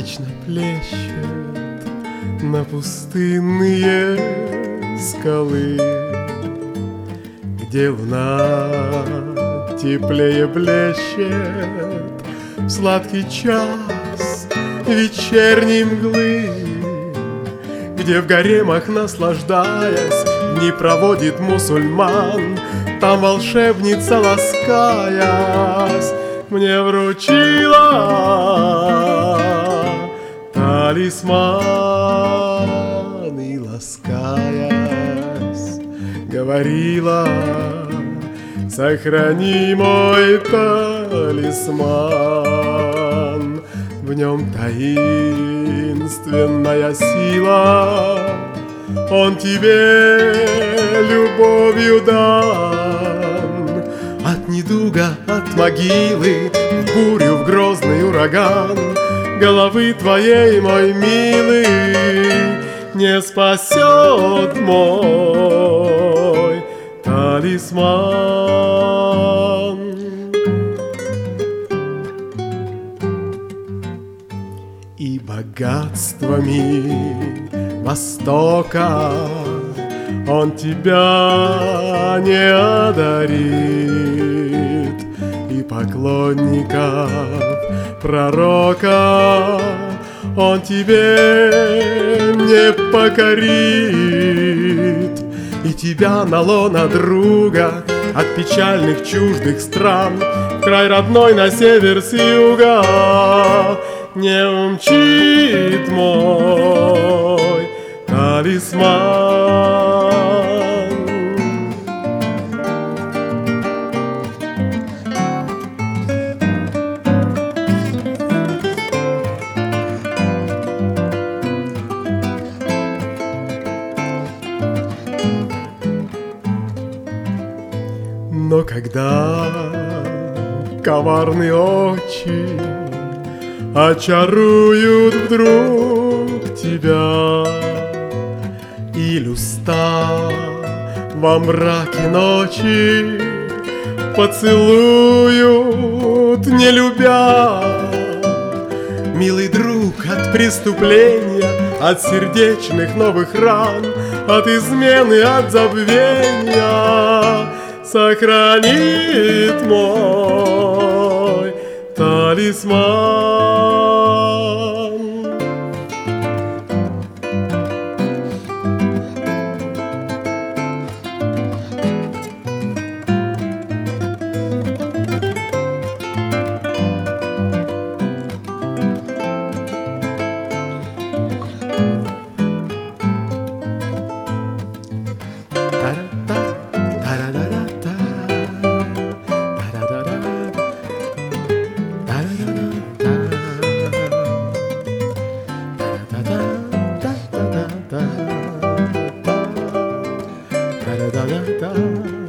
вечно плещет на пустынные скалы, где луна теплее блещет в сладкий час вечерней мглы, где в гаремах, наслаждаясь, не проводит мусульман. Там волшебница, ласкаясь, мне вручила талисман и, ласкаясь, говорила: сохрани мой талисман. В нем таинственная сила, он тебе любовью дан. От недуга, от могилы, в бурю, в грозный ураган, головы твоей, мой милый, не спасет мой талисман. И богатствами Востока он тебя не одарит, и поклонников пророка он тебе не покорит, и тебя на лоно друга от печальных чуждых стран в край родной на север с юга не умчит мой талисман. Но когда коварные очи очаруют вдруг тебя, или уста во мраке ночи поцелуют, не любя, милый друг, от преступления, от сердечных новых ран, от измены, от забвения сохранит мой талисман. Da da da da.